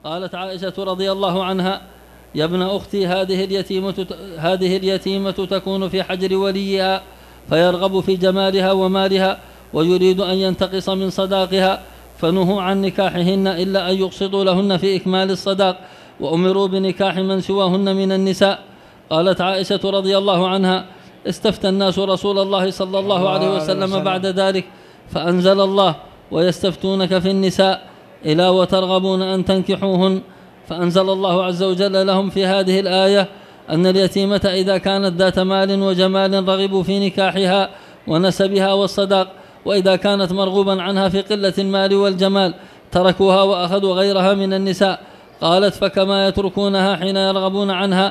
قالت عائشة رضي الله عنها: يا ابن أختي، هذه اليتيمة تكون في حجر وليها فيرغب في جمالها ومالها ويريد أن ينتقص من صداقها، فنهوا عن نكاحهن إلا أن يقسطوا لهن في إكمال الصداق، وأمروا بنكاح من سواهن من النساء. قالت عائشة رضي الله عنها: استفتى الناس رسول الله صلى الله عليه وسلم بعد ذلك فأنزل الله: ويستفتونك في النساء إلى وترغبون أن تنكحوهن، فأنزل الله عز وجل لهم في هذه الآية أن اليتيمة إذا كانت ذات مال وجمال رغبوا في نكاحها ونسبها والصداق، وإذا كانت مرغوبا عنها في قلة المال والجمال تركوها وأخذوا غيرها من النساء. قالت: فكما يتركونها حين يرغبون عنها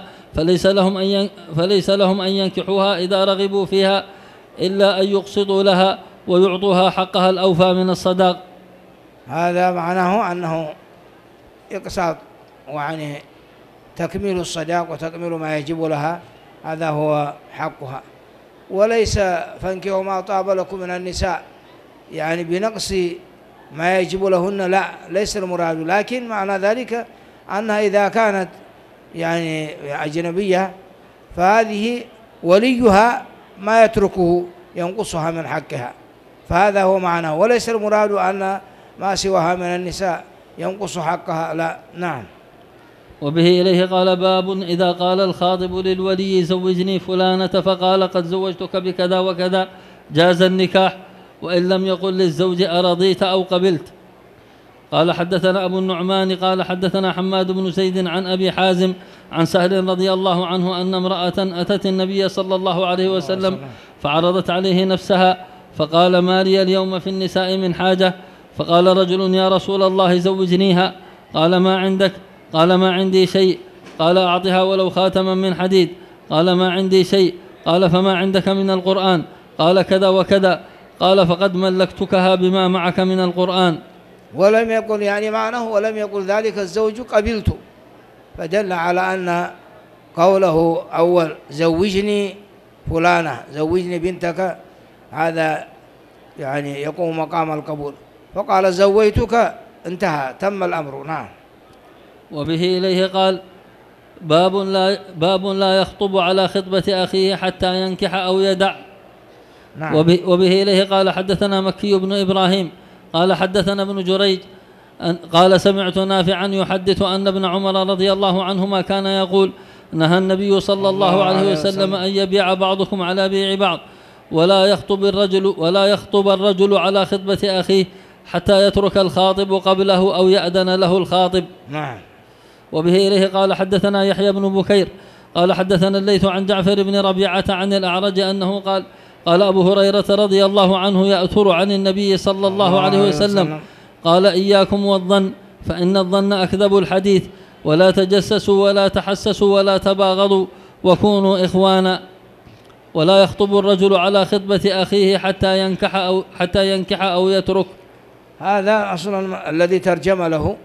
فليس لهم أن ينكحوها إذا رغبوا فيها إلا أن يقسطوا لها ويعطوها حقها الأوفى من الصداق. هذا معناه أنه إقساط، وعني تكميل الصداق وتكميل ما يجب لها، هذا هو حقها، وليس فانكحوا ما طاب لكم من النساء يعني بنقص ما يجب لهن، لا، ليس المراد، لكن معنى ذلك أنها إذا كانت يعني أجنبية فهذه وليها ما يتركه ينقصها من حقها، فهذا هو معناه، وليس المراد أن ما سواها من النساء ينقص حقها، لا. نعم. وبه إليه قال: باب إذا قال الخاطب للولي: زوجني فلانة، فقال: قد زوجتك بكذا وكذا، جاز النكاح، وإن لم يقل للزوج: أرضيت أو قبلت. قال: حدثنا أبو النعمان قال: حدثنا حماد بن زيد عن أبي حازم عن سهل رضي الله عنه أن امرأة أتت النبي صلى الله عليه وسلم فعرضت عليه نفسها، فقال: ما لي اليوم في النساء من حاجة؟ فقال رجل: يا رسول الله زوجنيها. قال: ما عندك؟ قال: ما عندي شيء. قال: أعطها ولو خاتما من حديد. قال: ما عندي شيء. قال: فما عندك من القرآن؟ قال: كذا وكذا. قال: فقد ملكتكها بما معك من القرآن. ولم يقل يعني معناه، ولم يقل ذلك الزوج قبلت، فدل على أن قوله أول زوجني فلانة، زوجني بنتك، هذا يعني يقوم مقام القبول، فقال زويتك، انتهى، تم الأمر. نعم. وبه إليه قال: باب لا يخطب على خطبة أخيه حتى ينكح أو يدع. نعم. وبه إليه قال: حدثنا مكي بن إبراهيم قال: حدثنا ابن جريج قال: سمعت نافعا يحدث أن ابن عمر رضي الله عنهما كان يقول: نهى النبي صلى الله عليه وسلم أن يبيع بعضكم على بيع بعض، ولا يخطب الرجل على خطبة أخيه حتى يترك الخاطب قبله أو يأذن له الخاطب. نعم. وبه إليه قال: حدثنا يحيى بن بكير قال: حدثنا الليث عن جعفر بن ربيعة عن الأعرج أنه قال: قال أبو هريرة رضي الله عنه يأثر عن النبي صلى الله عليه وسلم قال: إياكم والظن، فإن الظن أكذب الحديث، ولا تجسسوا ولا تحسسوا ولا تباغضوا، وكونوا إخوانا. ولا يخطب الرجل على خطبة أخيه حتى ينكح أو يترك. هذا أصلا الذي ترجم له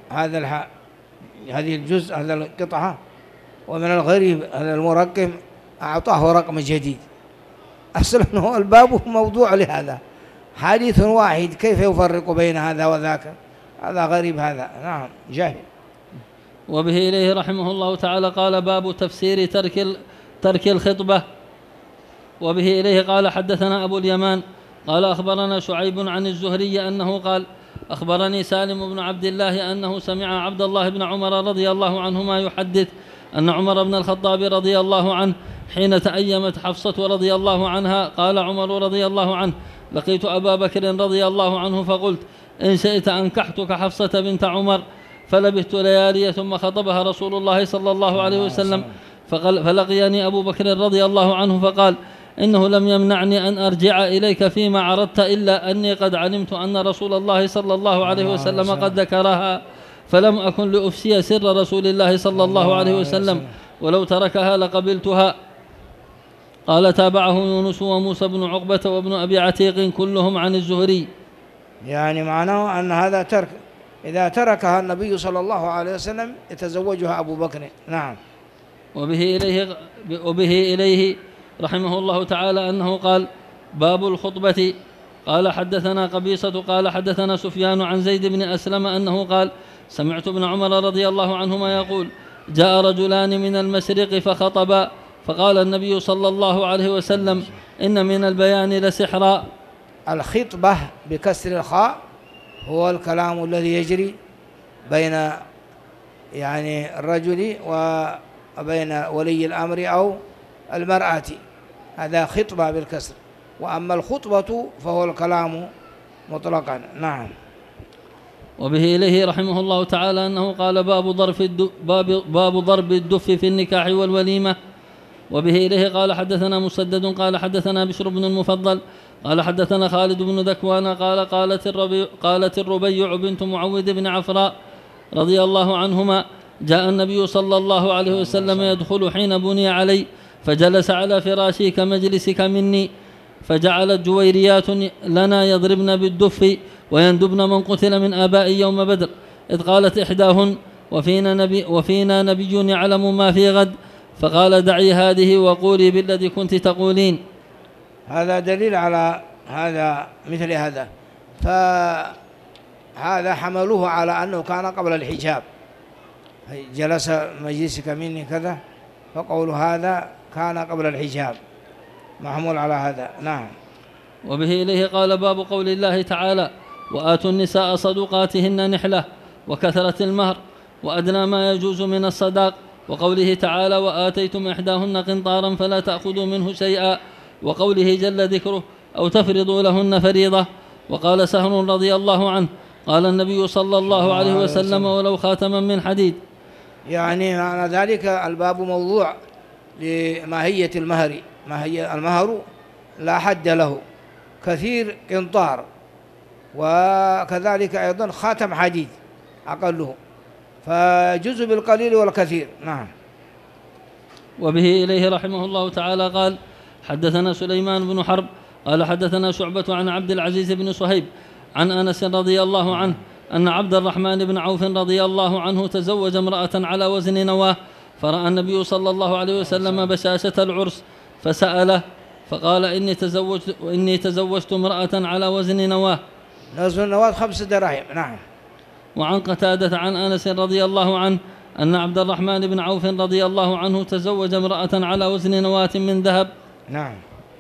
هذه الجزء، هذا القطعة. ومن الغريب هذا المرقم أعطاه رقم جديد، أصلا هو الباب موضوع لهذا، حديث واحد، كيف يفرق بين هذا وذاك؟ هذا غريب هذا. نعم، جاهل. وبه إليه رحمه الله تعالى قال: باب تفسير ترك الخطبة. وبه إليه قال: حدثنا أبو اليمان قال: أخبرنا شعيب عن الزهري أنه قال: أخبرني سالم بن عبد الله أنه سمع عبد الله بن عمر رضي الله عنهما يحدث أن عمر بن الخطاب رضي الله عنه حين تأيمت حفصة رضي الله عنها قال عمر رضي الله عنه: لقيت أبا بكر رضي الله عنه فقلت: إن شئت أنكحتك حفصة بنت عمر. فلبثت ليالي ثم خطبها رسول الله صلى الله عليه وسلم، فلقيني أبو بكر رضي الله عنه فقال: إنه لم يمنعني أن أرجع إليك فيما عرضت، إلا أني قد علمت أن رسول الله صلى الله عليه وسلم قد ذكرها، فلم أكن لأفسي سر رسول الله صلى الله عليه وسلم، ولو تركها لقبلتها. قال: تابعه يونس وموسى بن عقبة وابن أبي عتيق كلهم عن الزهري. يعني معناه أن هذا ترك، إذا تركها النبي صلى الله عليه وسلم يتزوجها أبو بكر. نعم. وبه إليه رحمه الله تعالى أنه قال: باب الخطبة. قال: حدثنا قبيصة قال: حدثنا سفيان عن زيد بن أسلم أنه قال: سمعت ابن عمر رضي الله عنهما يقول: جاء رجلان من المشرق فخطبا، فقال النبي صلى الله عليه وسلم: إن من البيان لسحرا. الخطبة بكسر الخاء هو الكلام الذي يجري بين يعني الرجل وبين ولي الأمر أو المرأة، هذا خطبة بالكسر. وأما الخطبة فهو الكلام مطلقا. نعم. وبه إليه رحمه الله تعالى أنه قال: باب ضرب الدف في النكاح والوليمة. وبه إليه قال: حدثنا مسدد قال حدثنا بشر بن المفضل قال حدثنا خالد بن ذكوان قال قالت الربيع بنت معوذ بن عفراء رضي الله عنهما: جاء النبي صلى الله عليه وسلم يدخل حين بني علي، فجلس على فراشي كمجلسك مني، فجعلت جويريات لنا يضربن بالدف ويندبن من قتل من آبائي يوم بدر، إذ قالت إحداهن: وفينا نبي يعلم ما في غد، فقال: دعي هذه وقولي بالذي كنت تقولين. هذا دليل على هذا مثل هذا، فهذا حملوه على أنه كان قبل الحجاب، جلس مجلسك مني كذا، فقول هذا كان قبل الحجاب، محمول على هذا. نعم. وبه إليه قال: باب قول الله تعالى: وآتوا النساء صدقاتهن نحلة، وكثرة المهر، وأدنى ما يجوز من الصداق، وقوله تعالى: وآتيتم إحداهن قنطارا فلا تأخذوا منه شيئا، وقوله جل ذكره: أو تفرضوا لهن فريضة. وقال سهل رضي الله عنه: قال النبي صلى الله عليه وسلم: ولو خاتما من حديد. يعني معنى ذلك الباب موضوع لماهية المهر، ماهية المهر لا حد له، كثير قنطار، وكذلك أيضا خاتم حديد أقله، فجزء بالقليل والكثير. نعم. وبه إليه رحمه الله تعالى قال: حدثنا سليمان بن حرب قال حدثنا شعبة عن عبد العزيز بن صهيب عن أنس رضي الله عنه أن عبد الرحمن بن عوف رضي الله عنه تزوج امرأة على وزن نواه، فرأى النبي صلى الله عليه وسلم بشاشة العرس فسأله، فقال: إني تزوجت امرأة على وزن نواه. وزن النواه 5 دراهم. نعم. وعن قتادة عن أنس رضي الله عنه أن عبد الرحمن بن عوف رضي الله عنه تزوج امرأة على وزن نواة من ذهب. نعم.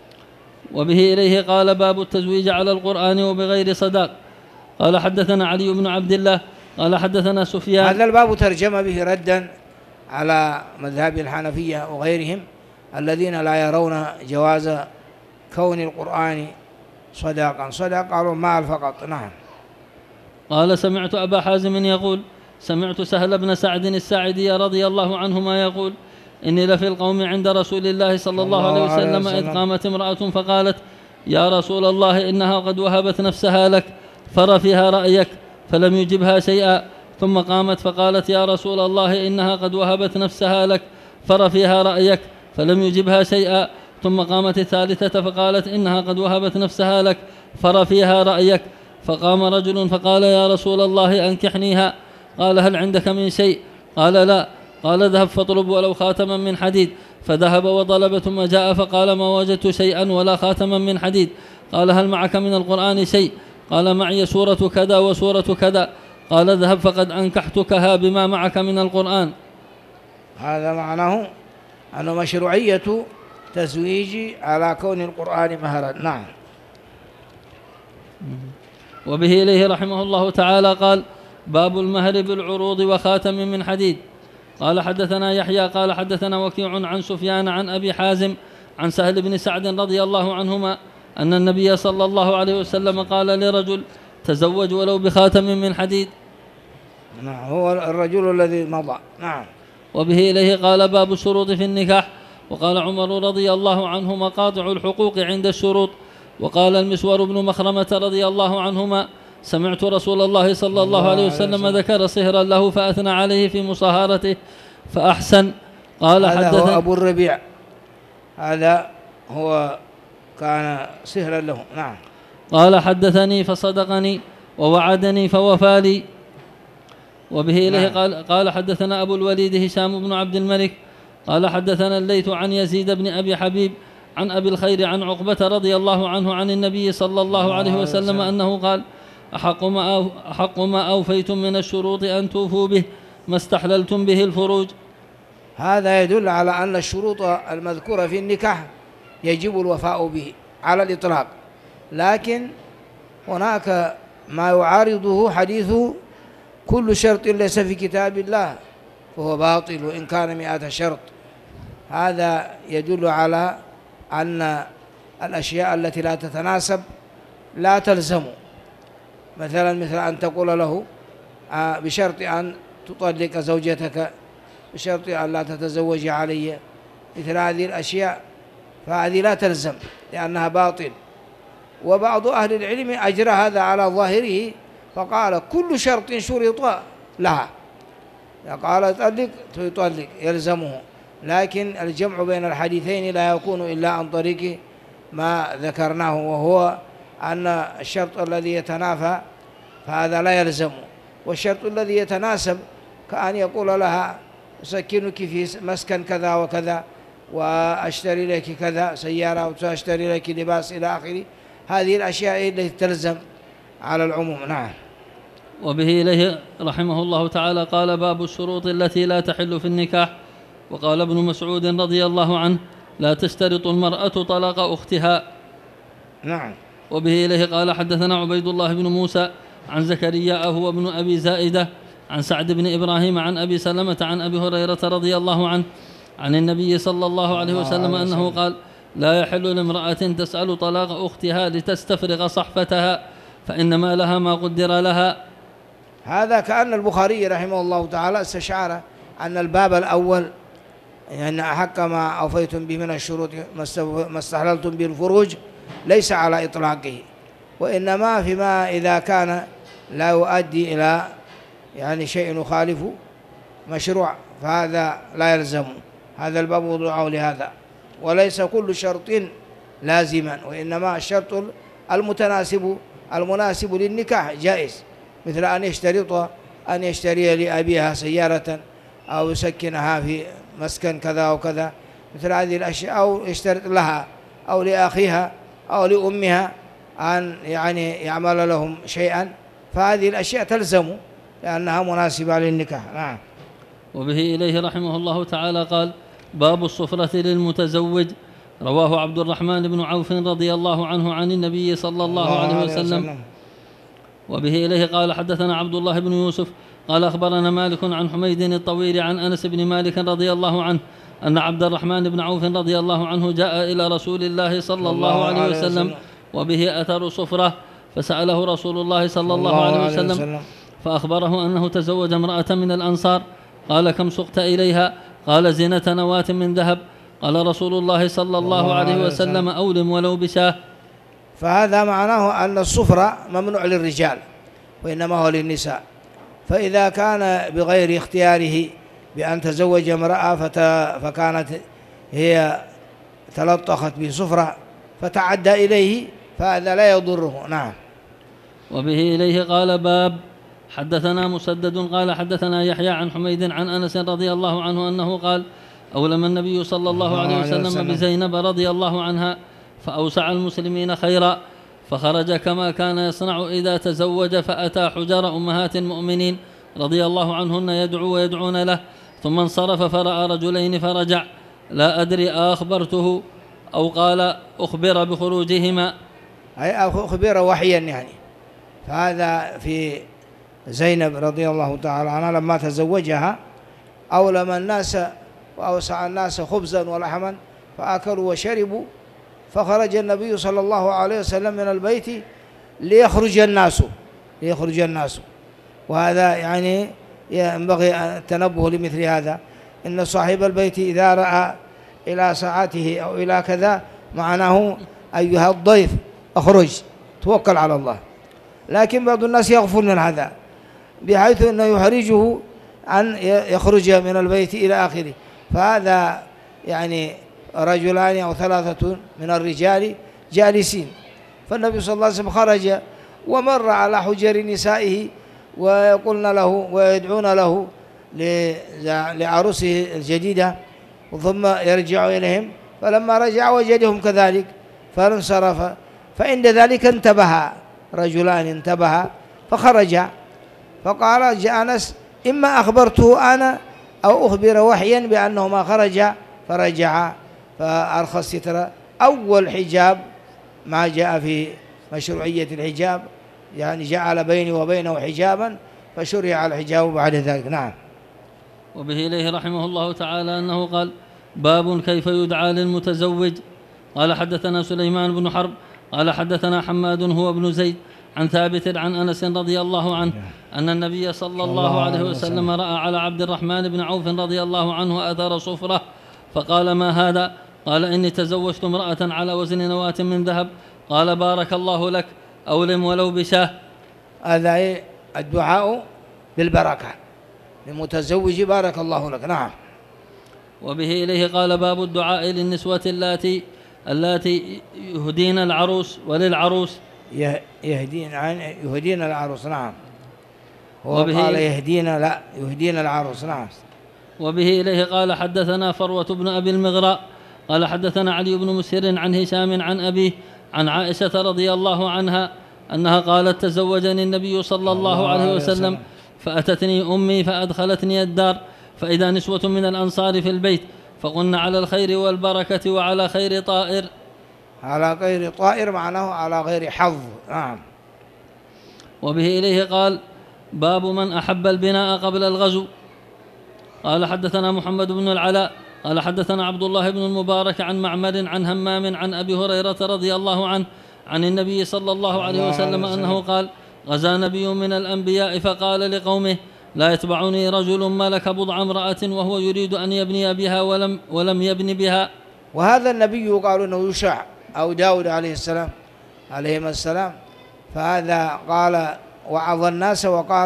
وبه إليه قال: باب التزويج على القرآن وبغير صداق. قال: حدثنا علي بن عبد الله قال حدثنا سفيان. هذا الباب ترجم به ردا على مذهب الحنفية وغيرهم الذين لا يرون جواز كون القرآن صداقا، صداق قالوا مال فقط. نعم. قال: سمعت أبا حازم يقول: سمعت سهل بن سعد الساعدي رضي الله عنهما يقول: إني لفي القوم عند رسول الله صلى الله عليه وسلم إذ قامت امرأة فقالت: يا رسول الله إنها قد وهبت نفسها لك فر فيها رأيك، فلم يجبها شيئا، ثم قامت فقالت: يا رسول الله إنها قد وهبت نفسها لك فر فيها رأيك، فلم يجبها شيئا، ثم قامت الثالثة فقالت: إنها قد وهبت نفسها لك فر فيها رأيك، فقام رجل فقال: يا رسول الله أنكحنيها. قال: هل عندك من شيء؟ قال: لا. قال: اذهب فاطلب ولو خاتما من حديد. فذهب وطلب ثم جاء فقال: ما وجدت شيئا ولا خاتما من حديد. قال: هل معك من القرآن شيء؟ قال: معي سورة كذا وسورة كذا. قال: اذهب فقد أنكحتكها بما معك من القرآن. هذا معناه أنه مشروعية تزويج على كون القرآن مهرا. نعم. وبه إليه رحمه الله تعالى قال: باب المهر بالعروض وخاتم من حديد. قال: حدثنا يحيى قال حدثنا وكيع عن سفيان عن أبي حازم عن سهل بن سعد رضي الله عنهما أن النبي صلى الله عليه وسلم قال لرجل: تزوج ولو بخاتم من حديد. نعم، هو الرجل الذي مضى. نعم. وبه إليه قال: باب الشروط في النكاح. وقال عمر رضي الله عنه: مقاطع الحقوق عند الشروط. وقال المسور بن مخرمة رضي الله عنهما: سمعت رسول الله صلى الله عليه وسلم ذكر صهرا له فأثنى عليه في مصاهرته فأحسن. قال: هذا هو أبو الربيع، هذا هو كان صهرا له. نعم. قال: حدثني فصدقني ووعدني فوفى لي. وبه إليه قال حدثنا أبو الوليد هشام بن عبد الملك قال حدثنا الليث عن يزيد بن أبي حبيب عن أبي الخير عن عقبة رضي الله عنه عن النبي صلى الله عليه وسلم أنه قال: أحق ما أوفيتم من الشروط أن توفوا به ما استحللتم به الفروج. هذا يدل على أن الشروط المذكورة في النكاح يجب الوفاء به على الإطلاق، لكن هناك ما يعارضه حديث كل شرط ليس في كتاب الله فهو باطل وإن كان 100 شرط. هذا يدل على أن الأشياء التي لا تتناسب لا تلزم، مثل أن تقول له بشرط أن تطلق زوجتك، بشرط أن لا تتزوج علي، مثل هذه الأشياء فهذه لا تلزم لأنها باطل. وبعض أهل العلم أجرى هذا على ظاهره فقال كل شرط شرط لها، قال طلق يطلق يلزمه، لكن الجمع بين الحديثين لا يكون إلا عن طريق ما ذكرناه، وهو أن الشرط الذي يتنافى فهذا لا يلزم، والشرط الذي يتناسب كأن يقول لها أسكنك في مسكن كذا وكذا وأشتري لك كذا سيارة وأشتري لك لباس إلى آخره، هذه الأشياء التي تلزم على العموم. نعم. وبه إليه رحمه الله تعالى قال: باب الشروط التي لا تحل في النكاح. وقال ابن مسعود رضي الله عنه: لا تشترط المرأة طلاق أختها. نعم. وبه إليه قال: حدثنا عبيد الله بن موسى عن زكريا هو ابن أبي زائدة عن سعد بن إبراهيم عن أبي سلمة عن أبي هريرة رضي الله عنه عن النبي صلى الله عليه وسلم أنه قال: لا يحل لامرأة تسأل طلاق أختها لتستفرغ صحفتها فإنما لها ما قدر لها. هذا كأن البخاري رحمه الله تعالى استشعر أن الباب الأول يعني أحق ما أوفيتم به من الشروط ما استحللتم به الفروج ليس على إطلاقه، وإنما فيما إذا كان لا يؤدي إلى يعني شيء يخالف مشروع فهذا لا يلزم. هذا الباب وضعه لهذا، وليس كل شرط لازما، وإنما الشرط المناسب للنكاح جائز، مثل أن يشترط أن يشتري لأبيها سيارة أو يسكنها في مسكن كذا وكذا، مثل هذه الأشياء، أو يشترط لها أو لأخيها أو لأمها أن يعني يعمل لهم شيئا، فهذه الأشياء تلزم لأنها مناسبة للنكاح. نعم. وبه إليه رحمه الله تعالى قال: باب الصفرة للمتزوج. رواه عبد الرحمن بن عوف رضي الله عنه عن النبي صلى الله عليه وسلم. وبه إليه قال: حدثنا عبد الله بن يوسف قال: أخبرنا مالك عن حميد الطويل عن أنس بن مالك رضي الله عنه أن عبد الرحمن بن عوف رضي الله عنه جاء إلى رسول الله صلى الله عليه وسلم وبه أثر صفرة، فسأله رسول الله صلى الله عليه وسلم فأخبره أنه تزوج امرأة من الأنصار. قال: كم سقت إليها؟ قال: زنة نواة من ذهب. قال رسول الله صلى الله عليه وسلم: أولم ولو بشاه. فهذا معناه أن الصفرة ممنوع للرجال وإنما هو للنساء، فإذا كان بغير اختياره بأن تزوج امرأة فكانت هي تلطخت بصفرة فتعدى إليه فهذا لا يضره. نعم. وبه إليه قال: باب حدثنا مسدد قال: حدثنا يحيى عن حميد عن أنس رضي الله عنه أنه قال: أولم النبي صلى الله عليه وسلم بزينب رضي الله عنها فأوسع المسلمين خيرا، فخرج كما كان يصنع إذا تزوج، فأتى حجر أمهات المؤمنين رضي الله عنهن يدعو ويدعون له، ثم انصرف فرأى رجلين فرجع، لا أدري أخبرته أو قال أخبر بخروجهما، أي أخبر وحيا يعني. فهذا في زينب رضي الله تعالى عنها لما تزوجها أولم الناس وأوسع الناس خبزا ولحما فأكلوا وشربوا، فخرج النبي صلى الله عليه وسلم من البيت ليخرج الناس. وهذا يعني ينبغي التنبه لمثل هذا، إن صاحب البيت إذا رأى إلى ساعته أو إلى كذا معناه أيها الضيف أخرج توكل على الله، لكن بعض الناس يغفل من هذا بحيث أنه يحرجه أن يخرج من البيت إلى آخره. فهذا يعني رجلان أو 3 من الرجال جالسين، فالنبي صلى الله عليه وسلم خرج ومر على حجر نسائه ويقولن له ويدعون له لعروسه الجديدة، ثم يرجع إليهم، فلما رجع وجدهم كذلك فانصرف. فعند ذلك انتبه رجلان فخرج. فقال جاء أنس إما أخبرته أنا أو أخبر وحيا بأنه ما خرج، فرجع فأرخى الستر. أول حجاب ما جاء في مشروعية الحجاب، يعني جعل بيني وبينه حجابا فشرع الحجاب بعد ذلك. نعم. وبه إليه رحمه الله تعالى أنه قال: باب كيف يدعى للمتزوج. قال حدثنا سليمان بن حرب قال حدثنا حماد هو ابن زيد عن ثابت عن أنس رضي الله عنه أن النبي صلى الله عليه وسلم رأى على عبد الرحمن بن عوف رضي الله عنه أثر صفرة، فقال: ما هذا؟ قال: إني تزوجت امرأة على وزن نواة من ذهب. قال: بارك الله لك، أولم ولو بشاه. هذا الدعاء بالبركة للمتزوج، بارك الله لك. نعم. وبه إليه قال: باب الدعاء للنسوة اللاتي يهدين العروس وللعروس. يهدين العروس. نعم. هو قال يهدين، لا يهدين العروس. نعم. وبه إليه قال: حدثنا فروة بن أبي المغراء قال حدثنا علي بن مسهر عن هشام عن أبيه عن عائشة رضي الله عنها أنها قالت: تزوجني النبي صلى الله عليه وسلم فأتتني أمي فأدخلتني الدار فإذا نسوة من الأنصار في البيت فقلن: على الخير والبركة وعلى خير طائر. على غير طائر معناه على غير حظ. نعم. وبه إليه قال: باب من أحب البناء قبل الغزو. قال حدثنا محمد بن العلاء قال حدثنا عبد الله بن المبارك عن معمر عن همام عن أبي هريرة رضي الله عنه عن النبي صلى الله عليه وسلم أنه قال: غزا نبي من الأنبياء فقال لقومه: لا يتبعني رجل ملك بضع امرأة وهو يريد أن يبني بها ولم يبن بها. وهذا النبي يقال أنه يشع أو داود عليه السلام، فهذا قال وعظ الناس وقال: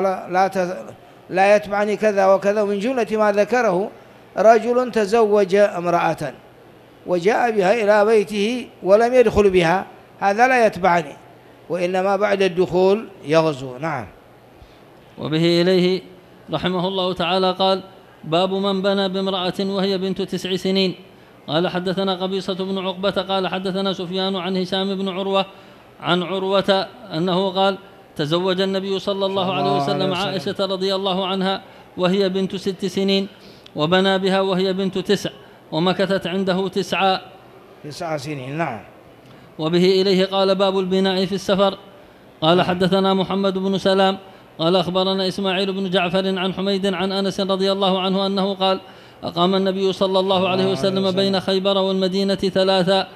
لا يتبعني كذا وكذا. ومن جملة ما ذكره: رجل تزوج امرأة وجاء بها إلى بيته ولم يدخل بها، هذا لا يتبعني، وإنما بعد الدخول يغزو. نعم. وبه إليه رحمه الله تعالى قال: باب من بنى بامرأة وهي بنت 9 سنين. قال حدثنا قبيصة بن عقبة قال حدثنا سفيان عن هشام بن عروة عن عروة أنه قال: تزوج النبي صلى الله عليه وسلم عائشة رضي الله عنها وهي بنت 6 سنين وبنى بها وهي بنت 9 ومكثت عنده 9 سنين. نعم. وبه إليه قال: باب البناء في السفر. قال حدثنا محمد بن سلام قال أخبرنا إسماعيل بن جعفر عن حميد عن أنس رضي الله عنه أنه قال: أقام النبي صلى الله عليه وسلم بين خيبر والمدينة 3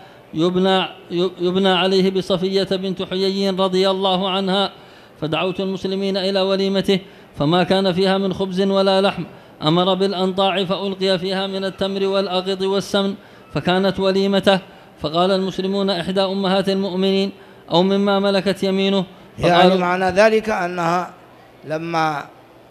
يبنى عليه بصفية بنت حيي رضي الله عنها، فدعوت المسلمين إلى وليمته فما كان فيها من خبز ولا لحم، أمر بالأنطاع فألقي فيها من التمر والأغط والسمن فكانت وليمته. فقال المسلمون: إحدى أمهات المؤمنين أو مما ملكت يمينه. يعني معنى ذلك أنها لما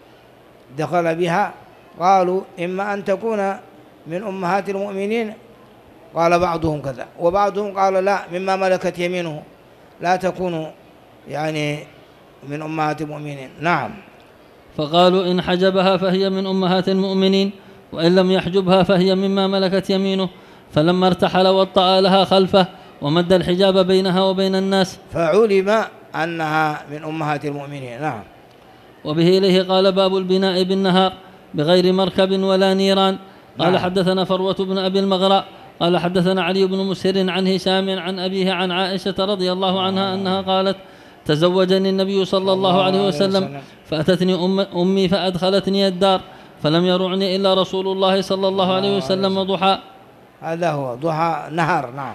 دخل بها قالوا: إما أن تكون من أمهات المؤمنين، قال بعضهم كذا، وبعضهم قال: لا، مما ملكت يمينه، لا تكون يعني من أمهات المؤمنين. نعم. فقالوا: إن حجبها فهي من أمهات المؤمنين، وإن لم يحجبها فهي مما ملكت يمينه. فلما ارتحل وطأ لها خلفه ومد الحجاب بينها وبين الناس فعلم أنها من أمهات المؤمنين. نعم. وبه إليه قال: باب البناء بالنهار بغير مركب ولا نيران. قال حدثنا فروة بن أبي المغراء قال حدثنا علي بن مسهر عن هشام عن أبيه عن عائشة رضي الله عنها أنها قالت: تزوجني النبي صلى الله عليه وسلم فأتتني أمي فأدخلتني الدار فلم يرعني إلا رسول الله صلى الله عليه وسلم ضحى. هذا هو ضحى نهر. نعم.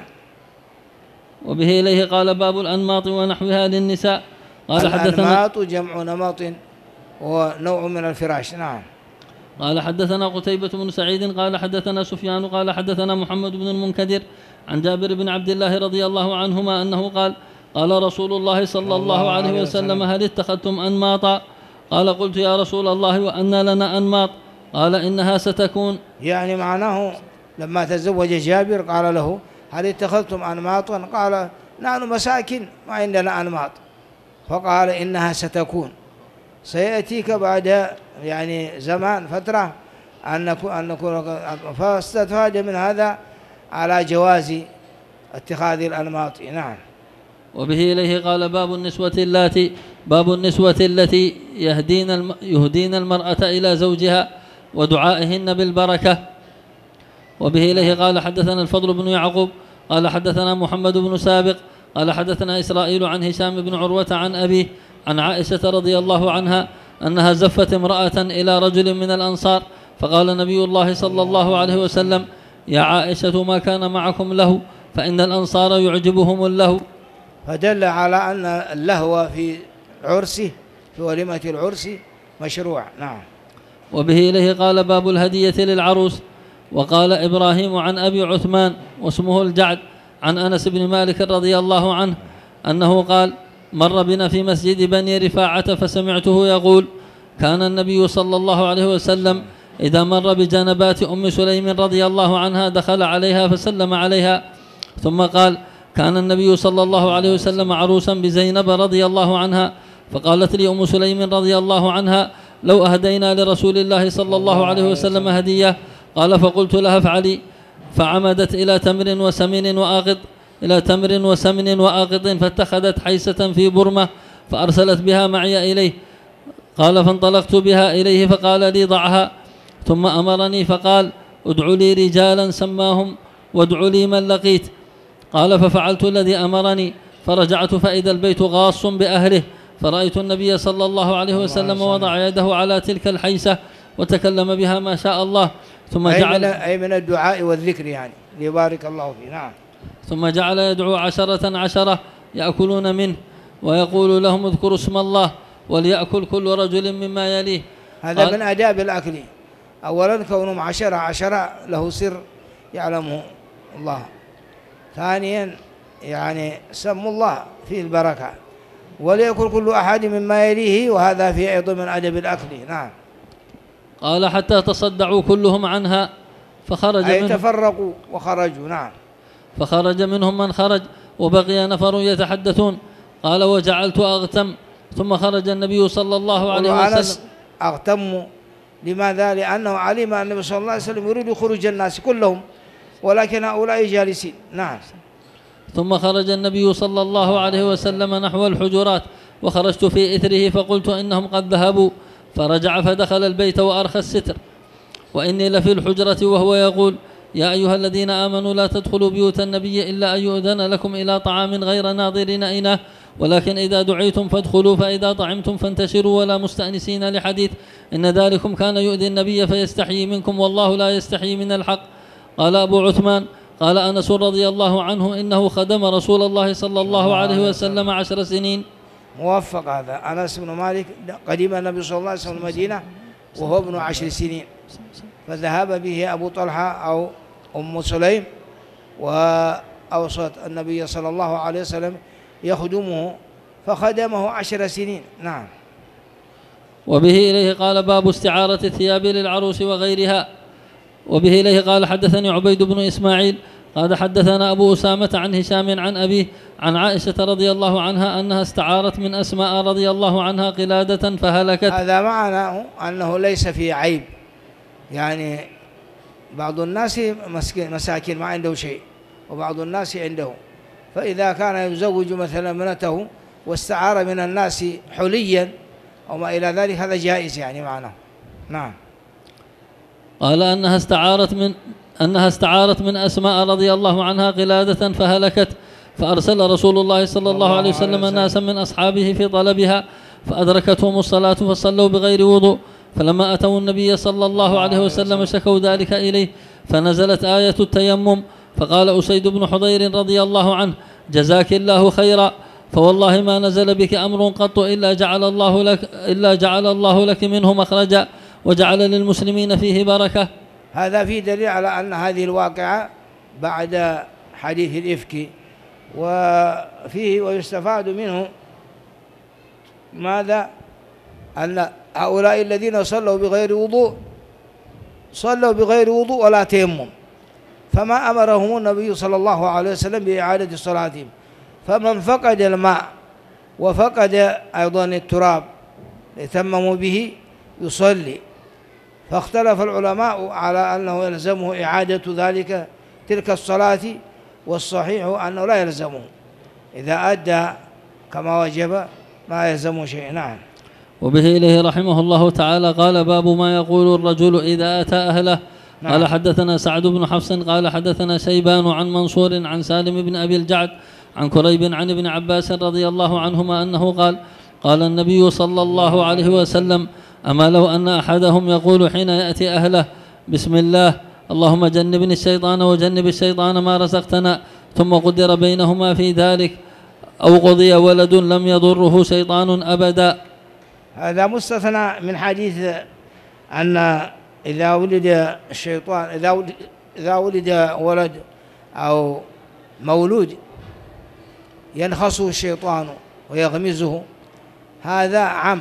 وبه إليه قال: باب الأنماط ونحوها للنساء. قال حدثنا الأنماط جمع نمط وهو نوع من الفراش. نعم. قال حدثنا قتيبة بن سعيد قال حدثنا سفيان قال حدثنا محمد بن المنكدر عن جابر بن عبد الله رضي الله عنهما أنه قال: قال رسول الله صلى الله عليه وسلم: هل اتخذتم أنماطا؟ قال: قلت يا رسول الله وأن لنا أنماط؟ قال: إنها ستكون. يعني معناه لما تزوج جابر قال له: هل اتخذتم أنماطا؟ قال: نحن مساكن ما عندنا أنماط. فقال: إنها ستكون، سيأتيك بعد يعني زمان فترة أن نكون. فاستفاد من هذا على جواز اتخاذ الأنماط. نعم. وبه إليه قال: باب النسوة اللاتي باب النسوة التي يهدين المرأة إلى زوجها ودعائهن بالبركة. وبه إليه قال حدثنا الفضل بن يعقوب قال حدثنا محمد بن سابق قال حدثنا إسرائيل عن هشام بن عروة عن أبيه عن عائشة رضي الله عنها أنها زفت امرأة إلى رجل من الأنصار فقال نبي الله صلى الله عليه وسلم: يا عائشة ما كان معكم له فإن الأنصار يعجبهم اللهو. فدل على أن اللهو في عرسه في وليمة العرس مشروع. نعم. وبه إليه قال باب الهدية للعروس. وقال إبراهيم عن أبي عثمان واسمه الجعد عن أنس بن مالك رضي الله عنه أنه قال: مر بنا في مسجد بني رفاعة فسمعته يقول: كان النبي صلى الله عليه وسلم إذا مر بجنبات أم سليم رضي الله عنها دخل عليها فسلم عليها. ثم قال: كان النبي صلى الله عليه وسلم عروسا بزينب رضي الله عنها فقالت لي أم سليم رضي الله عنها: لو أهدينا لرسول الله صلى الله عليه وسلم هدية. قال: فقلت لها: افعلي. فعمدت إلى تمر وسمن وآقط فاتخذت حيسة في برمة فأرسلت بها معي إليه. قال: فانطلقت بها إليه فقال لي: ضعها. ثم أمرني فقال: ادع لي رجالا سماهم وادع لي من لقيت. قال: ففعلت الذي أمرني فرجعت فإذا البيت غاص بأهله فرأيت النبي صلى الله عليه وسلم وضع يده على تلك الحيسة وتكلم بها ما شاء الله ثم جعل أي من الدعاء والذكر يعني ليبارك الله فيه. نعم. ثم جعل يدعو 10 يأكلون منه ويقول لهم: اذكروا اسم الله وليأكل كل رجل مما يليه. هذا من آداب الأكل. أولا كونهم 10 له سر يعلمه الله. ثانيا يعني سموا الله فيه البركة وليأكل كل أحد مما يليه، وهذا فيه أيضا من أدب الأكل. نعم. قال: حتى تصدعوا كلهم عنها فخرج أي تفرقوا وخرجوا. نعم. فخرج منهم من خرج وبقي نفر يتحدثون. قال: وجعلت أغتم. ثم خرج النبي صلى الله عليه وسلم. أغتم لماذا؟ لأنه علم أن النبي صلى الله عليه وسلم يريد خروج الناس كلهم ولكن هؤلاء جالسين. نعم. ثم خرج النبي صلى الله عليه وسلم نحو الحجرات وخرجت في إثره فقلت: إنهم قد ذهبوا. فرجع فدخل البيت وأرخى الستر وإني لفي الحجرة وهو يقول: يا أيها الذين آمنوا لا تدخلوا بيوت النبي إلا أن يؤذن لكم إلى طعام غير ناظرين إناه ولكن إذا دعيتم فادخلوا فإذا طعمتم فانتشروا ولا مستأنسين لحديث إن ذلكم كان يؤذي النبي فيستحيي منكم والله لا يستحيي من الحق. قال أبو عثمان: قال أنس رضي الله عنه: إنه خدم رسول الله صلى الله عليه وسلم 10 سنين. موفق هذا. أنس بن مالك قدم النبي صلى الله عليه وسلم المدينة وهو ابن 10 سنين فذهب به أبو طلحة أو أم سليم وأوصت النبي صلى الله عليه وسلم يخدمه فخدمه 10 سنين. نعم. وبه إليه قال: باب استعارة الثياب للعروس وغيرها. وبه إليه قال: حدثني عبيد بن إسماعيل قال حدثنا أبو أسامة عن هشام عن أبيه عن عائشة رضي الله عنها أنها استعارت من أسماء رضي الله عنها قلادة فهلكت. هذا معناه أنه ليس فيه عيب، يعني بعض الناس مساكين ما عنده شيء وبعض الناس عنده، فإذا كان يزوج مثلا ابنته واستعار من الناس حليا أو ما إلى ذلك هذا جائز يعني معناه. نعم. قال أنها استعارت من أسماء رضي الله عنها قلادة فهلكت فأرسل رسول الله صلى الله عليه وسلم ناسا من أصحابه في طلبها فأدركتهم الصلاة فصلوا بغير وضوء فلما أتوا النبي صلى الله عليه وسلم شكوا ذلك إليه فنزلت آية التيمم فقال أسيد بن حضير رضي الله عنه: جزاك الله خيرا، فوالله ما نزل بك أمر قط إلا جعل الله لك منه مخرجا وجعل للمسلمين فيه بركة. هذا فيه دليل على أن هذه الواقعة بعد حديث الإفك، وفيه ويستفاد منه ماذا؟ أن هؤلاء الذين صلوا بغير وضوء ولا تيمم، فما أمرهم النبي صلى الله عليه وسلم بإعادة صلاتهم، فمن فقد الماء وفقد أيضا التراب يتمم به يصلي، فاختلف العلماء على أنه يلزمه إعادة تلك الصلاة، والصحيح أنه لا يلزمه إذا أدى كما وجب ما يلزم شيء. نعم. وبه إليه رحمه الله تعالى قال: باب ما يقول الرجل إذا أتى أهله. نعم. قال: حدثنا سعد بن حفص قال: حدثنا شيبان عن منصور عن سالم بن أبي الجعد عن كريب عن ابن عباس رضي الله عنهما أنه قال: قال النبي صلى الله عليه وسلم: أما لو أن أحدهم يقول حين يأتي أهله: بسم الله، اللهم جنبني الشيطان وجنب الشيطان ما رزقتنا، ثم قدر بينهما في ذلك، أو قضي ولد لم يضره شيطان أبدا. هذا مستثنى من حديث أن إذا ولد الشيطان، إذا ولد ولد أو مولود ينخصه الشيطان ويغمزه، هذا عم،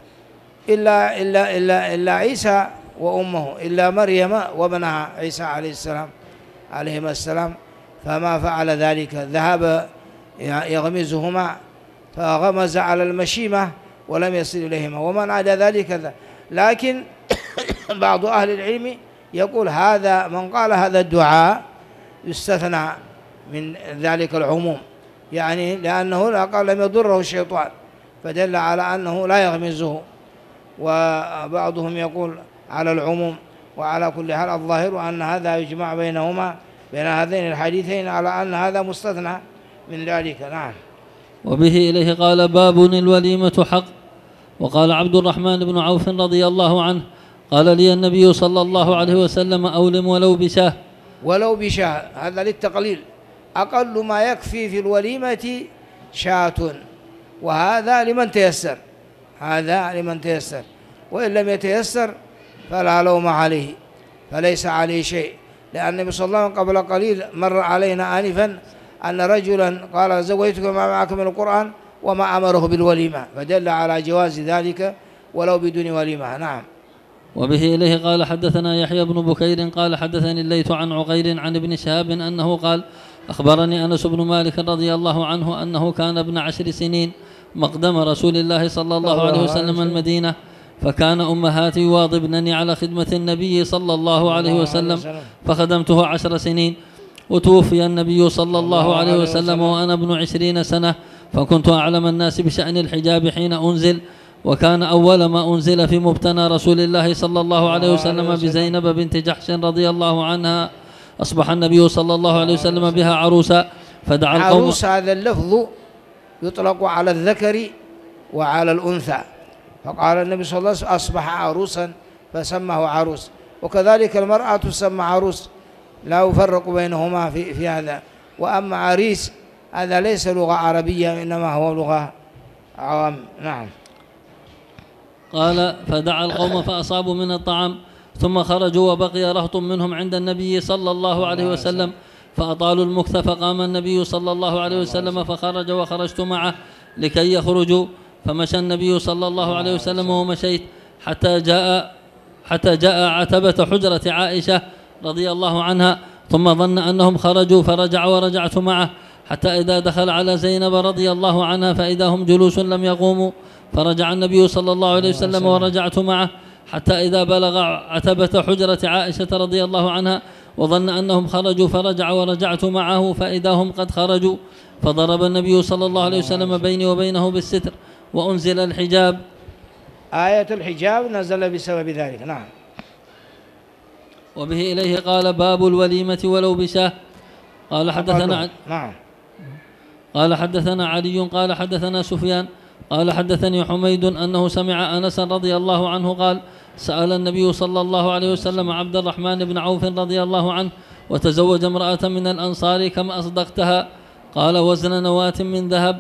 إلا عيسى وأمه، إلا مريم وابنها عيسى عليهما السلام، فما فعل ذلك، ذهب يغمزهما فغمز على المشيمة ولم يصل إليهما، ومن عدا ذلك لكن بعض أهل العلم يقول هذا من قال هذا الدعاء يستثنى من ذلك العموم، يعني لأنه لا قال لم يضره الشيطان، فدل على أنه لا يغمزه، وبعضهم يقول على العموم. وعلى كل حال الظاهر أن هذا يجمع بينهما، بين هذين الحديثين، على أن هذا مستثنى من ذلك. نعم. وبه إليه قال: باب الوليمة حق. وقال عبد الرحمن بن عوف رضي الله عنه: قال لي النبي صلى الله عليه وسلم: أولم ولو بشاه. ولو بشاه، هذا للتقليل، أقل ما يكفي في الوليمة شاة، وهذا لمن تيسر، هذا لمن تيسر، وإن لم يتيسر فلا لوم عليه، فليس عليه شيء، لأن النبي صلى الله عليه وسلم قبل قليل مر علينا آنفا أن رجلا قال: زوجتك ما معك من القرآن، وما أمره بالوليمة، فدل على جواز ذلك ولو بدون وليمة. نعم. وبه إليه قال: حدثنا يحيى بن بكير قال: حدثني الليث عن عقيل عن ابن شهاب أنه قال: أخبرني أنس بن مالك رضي الله عنه أنه كان ابن 10 سنين مقدم رسول الله صلى الله عليه وسلم المدينة، فكان أمهاتي يواظبنني على خدمة النبي صلى الله عليه وسلم، فخدمته 10 سنين، وتوفي النبي صلى الله عليه وسلم وأنا ابن 20 سنة، فكنت أعلم الناس بشأن الحجاب حين أنزل، وكان أول ما أنزل في مبتنى رسول الله صلى الله عليه وسلم بزينب بنت جحش رضي الله عنها، أصبح النبي صلى الله عليه وسلم بها عروسا، فدعا القوم. عروس هذا اللفظ يطلق على الذكر وعلى الأنثى، فقال النبي صلى الله عليه وسلم: أصبح عروسا فسماه عروس، وكذلك المرأة تسمى عروس، لا يفرق بينهما في هذا. وأما عريس هذا ليس لغة عربية، إنما هو لغة عوام. نعم. قال: فدعا القوم فأصابوا من الطعام، ثم خرجوا وبقي رهط منهم عند النبي صلى الله عليه وسلم، فأطالوا المكث، فقام النبي صلى الله عليه وسلم فخرج وخرجت معه لكي يخرجوا، فمشى النبي صلى الله عليه وسلم ومشيت حتى جاء عتبة حجرة عائشة رضي الله عنها، ثم ظن أنهم خرجوا فرجع ورجعت معه، حتى إذا دخل على زينب رضي الله عنها فإذا هم جلوس لم يقوموا، فرجع النبي صلى الله عليه وسلم ورجعت معه، حتى إذا بلغ عتبة حجرة عائشة رضي الله عنها وظن أنهم خرجوا فرجع ورجعت معه، فإذا هم قد خرجوا، فضرب النبي صلى الله عليه وسلم بيني وبينه بالستر، وأنزل الحجاب. آية الحجاب نزل بسبب ذلك. نعم. وبه إليه قال: باب الوليمة ولو بشاه. قال: حدثنا نعم. قال: حدثنا علي قال: حدثنا سفيان قال: حدثني حميد أنه سمع أنس رضي الله عنه قال: سأل النبي صلى الله عليه وسلم عبد الرحمن بن عوف رضي الله عنه وتزوج امرأة من الأنصار: كم أصدقتها؟ قال: وزن نواة من ذهب.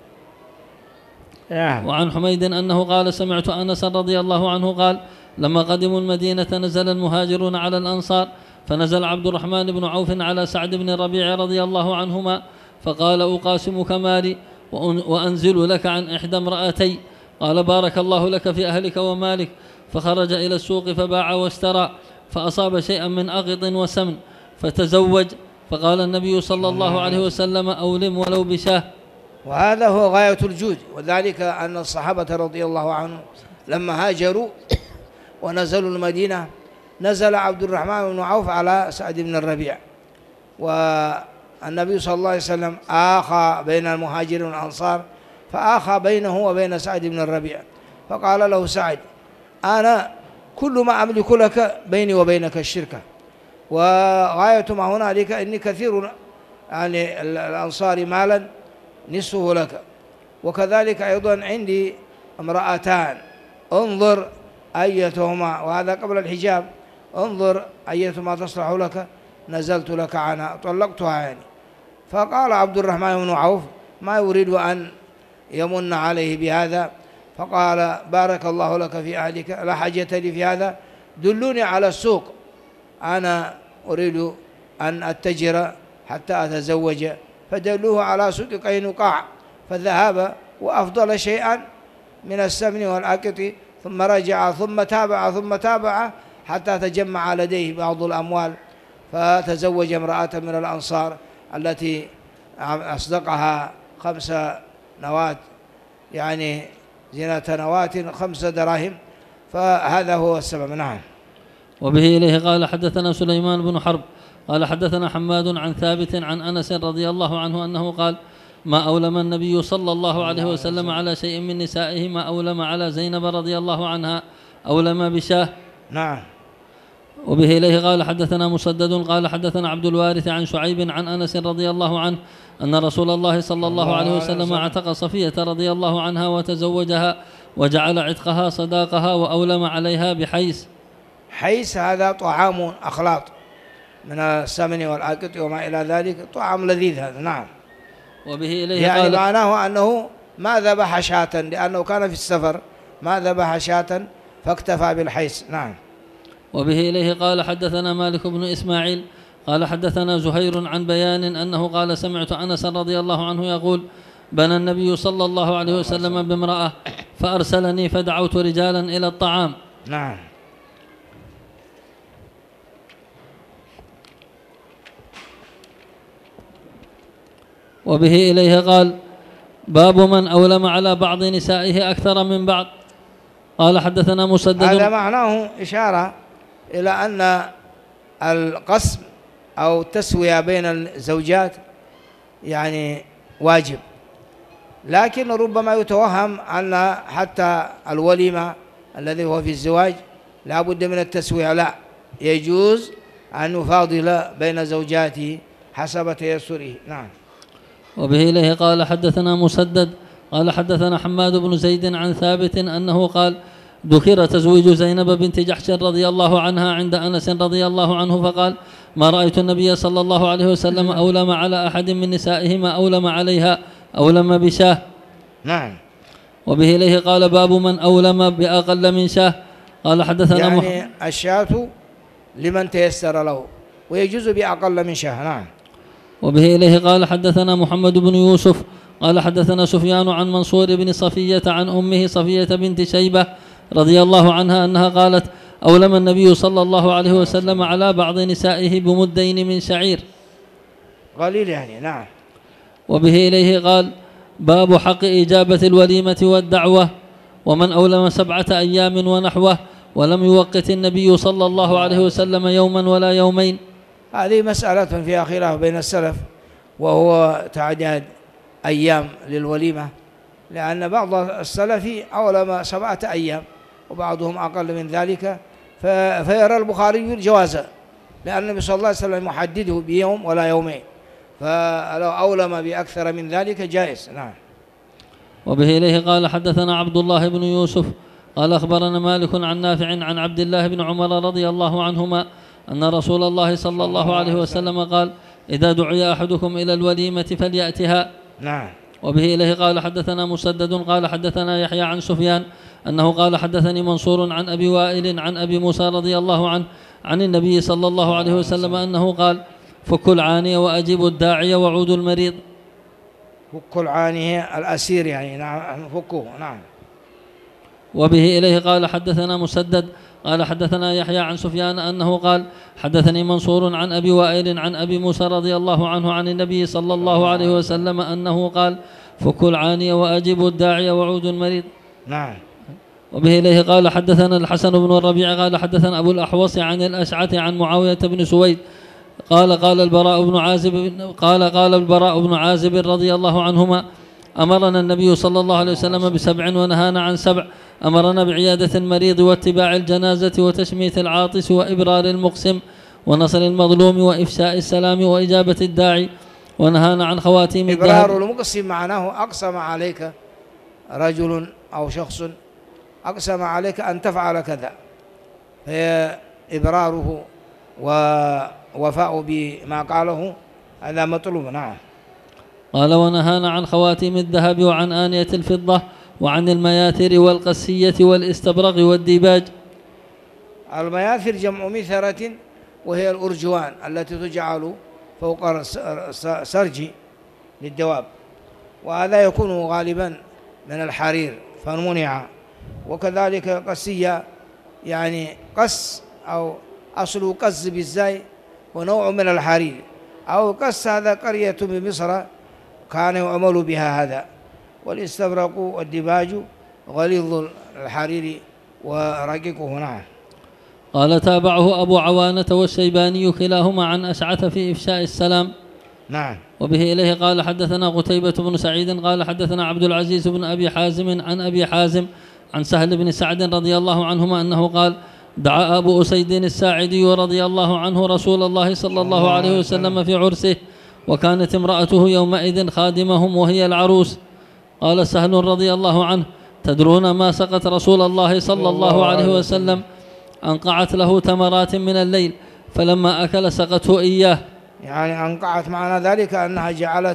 وعن حميد أنه قال: سمعت أنس رضي الله عنه قال: لما قدموا المدينة نزل المهاجرون على الأنصار، فنزل عبد الرحمن بن عوف على سعد بن ربيع رضي الله عنهما، فقال: أقاسمك مالي وأنزل لك عن إحدى امرأتي. قال: بارك الله لك في أهلك ومالك. فخرج إلى السوق فباع واشترى، فأصاب شيئا من أغط وسمن فتزوج، فقال النبي صلى الله عليه وسلم: أولم ولو بشاه. وهذا هو غاية الجود، وذلك أن الصحابة رضي الله عنهم لما هاجروا ونزلوا المدينة نزل عبد الرحمن بن عوف على سعد بن الربيع، والنبي صلى الله عليه وسلم آخى بين المهاجرين والأنصار، فآخى بينه وبين سعد بن الربيع، فقال له سعد: أنا كل ما أملك لك بيني وبينك الشركة، وغاية ما هنالك إني كثير يعني الأنصار مالا نصفه لك، وكذلك أيضا عندي امرأتان، انظر أيتهما، وهذا قبل الحجاب، انظر أيتهما تصلح لك نزلت لك عنها، طلقتها يعني. فقال عبد الرحمن بن عوف: ما يريد أن يمن عليه بهذا، فقال: بارك الله لك في أهلك، لا حاجة لي في هذا، دلوني على السوق، أنا أريد أن أتجر حتى أتزوج. فدلوه على سوق قينقاع، فذهب وأفضل شيئا من السمن والأكط، ثم رجع ثم تابع حتى تجمع لديه بعض الأموال، فتزوج امرأة من الأنصار التي أصدقها 5 نواة، يعني زينة نواة 5 دراهم، فهذا هو السبب. نعم. وبه إليه قال حدثنا سليمان بن حرب قال حدثنا حماد عن ثابت عن أنس رضي الله عنه أنه قال: ما أولم النبي صلى الله عليه وسلم على شيء من نسائه ما أولم على زينب رضي الله عنها، أولم بشاه. نعم. وبه إليه قال حدثنا مسدد قال حدثنا عبد الوارث عن شعيب عن أنس رضي الله عنه أن رسول الله صلى الله عليه وسلم اعتق صفية رضي الله عنها وتزوجها وجعل عتقها صداقها وأولم عليها بحيس. حيس هذا طعام أخلاط من السمن والعقد وما إلى ذلك، طعام لذيذ هذا. نعم. وبه إليه يعني قال معناه أنه ما ذبح شاة، لأنه كان في السفر ما ذبح شاة فاكتفى بالحيس. نعم. وبه إليه قال حدثنا مالك بن إسماعيل قال حدثنا زهير عن بيان أنه قال: سمعت أنس رضي الله عنه يقول: بنى النبي صلى الله عليه وسلم بامرأة فأرسلني فدعوت رجالا إلى الطعام. نعم. وبه إليه قال: باب من أولم على بعض نسائه أكثر من بعض. قال حدثنا مسدد. هذا معناه إشارة إلى أن القسم أو التسوية بين الزوجات يعني واجب، لكن ربما يتوهم أن حتى الوليمة الذي هو في الزواج لا بد من التسوية، لا، يجوز أن يفاضل بين زوجاته حسب تيسره. نعم. وبه إليه قال حدثنا مسدد قال حدثنا حماد بن زيد عن ثابت أنه قال: ذكر تزويج زينب بنت جحش رضي الله عنها عند أنس رضي الله عنه فقال: ما رأيت النبي صلى الله عليه وسلم أولم على أحد من نسائه ما أولم عليها، أولم بشاه. نعم. وبه إليه قال: باب من أولم بأقل من شاه. قال حدثنا يعني الشاة لمن تيسر له، ويجوز بأقل من شاه. نعم. وبه إليه قال حدثنا محمد بن يوسف قال حدثنا سفيان عن منصور بن صفية عن أمه صفية بنت شيبة رضي الله عنها أنها قالت: أولم النبي صلى الله عليه وسلم على بعض نسائه بمدين من شعير. قليل يعني. نعم. وبه إليه قال: باب حق إجابة الوليمة والدعوة، ومن أولم 7 أيام ونحوه ولم يوقت النبي صلى الله عليه وسلم يوما ولا يومين. هذه مسألة فيها خلاف بين السلف، وهو تعداد أيام للوليمة، لأن بعض السلف أولم 7 أيام وبعضهم أقل من ذلك، فيرى البخاري الجواز، لأن النبي صلى الله عليه وسلم يحدده بيوم ولا يومين، فلو أولم بأكثر من ذلك جائز. نعم. وبه إليه قال حدثنا عبد الله بن يوسف قال أخبرنا مالك عن نافع عن عبد الله بن عمر رضي الله عنهما أن رسول الله صلى الله عليه وسلم قال: إذا دعي أحدكم إلى الوليمة فليأتها. نعم. وبه إليه قال حدثنا مسدد قال حدثنا يحيى عن سفيان أنه قال: حدثني منصور عن أبي وائل عن أبي موسى رضي الله عنه عن النبي صلى الله عليه وسلم أنه قال: فكوا العانية وأجيبوا الداعية وعودوا المريض. فكوا العانية الأسير يعني. نعم. فكوه. نعم. وبه إليه قال حدثنا مسدد قال حدثنا يحيى عن سفيان أنه قال: حدثني منصور عن أبي وائل عن أبي موسى رضي الله عنه عن النبي صلى الله عليه وسلم أنه قال: فكوا العانية وأجيبوا الداعية وعودوا المريض. نعم. وبه إليه قال حدثنا الحسن بن الربيع قال حدثنا أبو الأحوص عن الأشعث عن معاوية بن سويد قال: قال البراء بن عازب رضي الله عنهما: أمرنا النبي صلى الله عليه وسلم ب7 ونهانا عن 7. أمرنا بعيادة المريض واتباع الجنازة وتشميت العاطس وإبرار المقسم ونصر المظلوم وإفشاء السلام وإجابة الداعي، ونهانا عن خواتيم الذهب. إبرار المقسم معناه أقسم عليك رجل أو شخص، أقسم عليك أن تفعل كذا، فهي إبراره ووفاء بما قاله، هذا مطلوب. نعم. قال ونهانا عن خواتيم الذهب وعن آنية الفضة وعن المياثر والقسية والاستبرق والديباج. المياثر جمع مثرة، وهي الأرجوان التي تجعل فوق السرج للدواب، وهذا يكون غالبا من الحرير فمنع. وكذلك قسية يعني قس أو أصل قس بالزاي ونوع من الحرير، أو قس هذا قرية بمصر كان يعمل بها هذا. والاستبرق والديباج غليظ الحرير ورقيقه. نعم. قال تابعه أبو عوانة والشيباني كلاهما عن أشعث في إفشاء السلام. نعم. وبه إليه قال حدثنا قتيبة بن سعيد قال حدثنا عبد العزيز بن أبي حازم عن أبي حازم عن سهل بن سعد رضي الله عنهما أنه قال دعا أبو أسيد الساعدي رضي الله عنه رسول الله صلى الله عليه وسلم في عرسه، وكانت امرأته يومئذ خادمهم وهي العروس. قال سهل رضي الله عنه تدرون ما سقت رسول الله صلى الله عليه وسلم؟ أنقعت له تمرات من الليل، فلما أكل سقته إياه. يعني أنقعت معنى ذلك أنها جعلت